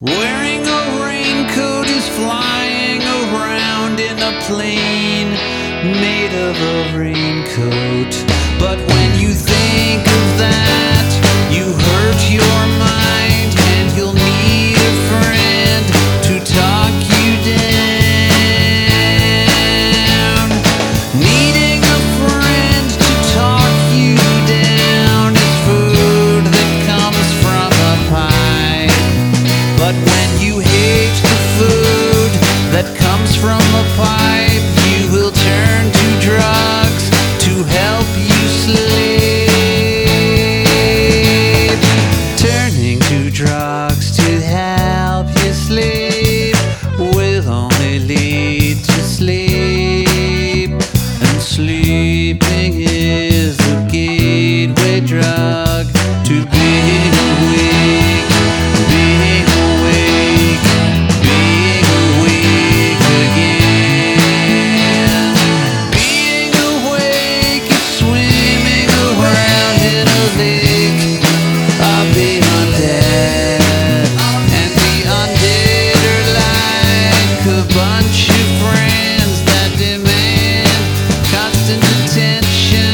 Wearing a raincoat is flying around in a plane made of a raincoat. But when you think of that, you hurt your mind, and you'll need a friend to talk you down. Needing a friend to talk you down is food that comes from a pie. But when you hate the food that comes from a pipe, you will turn to drugs to help you sleep. Turning to drugs to help you sleep will only lead to sleep. And sleeping is the gateway drug to being awake. Being awake, being awake again. Being awake is swimming around in a lake of the undead. And the undead are like a bunch of friends that demand constant attention.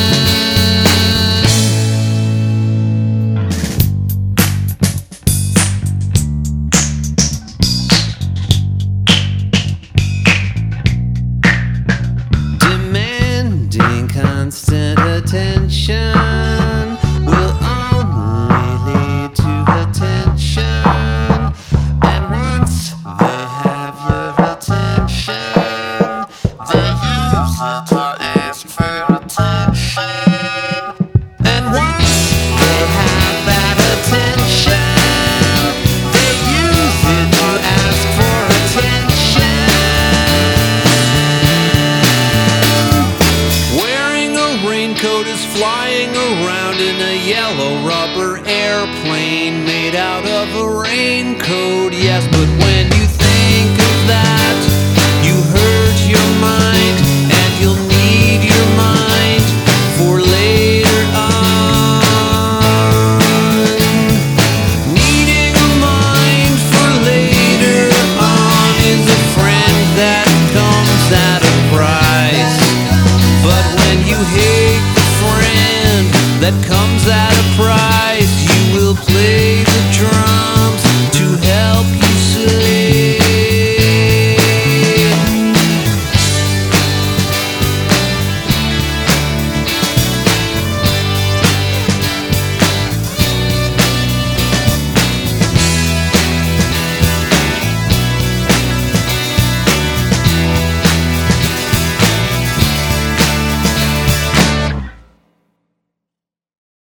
Demanding constant attention will only lead to attention. And once they have your attention, they use it to ask for attention. And once they have that attention, they use it to ask for attention. Wearing a raincoat is flying around in a yellow rubber airplane made out of a raincoat, yes, but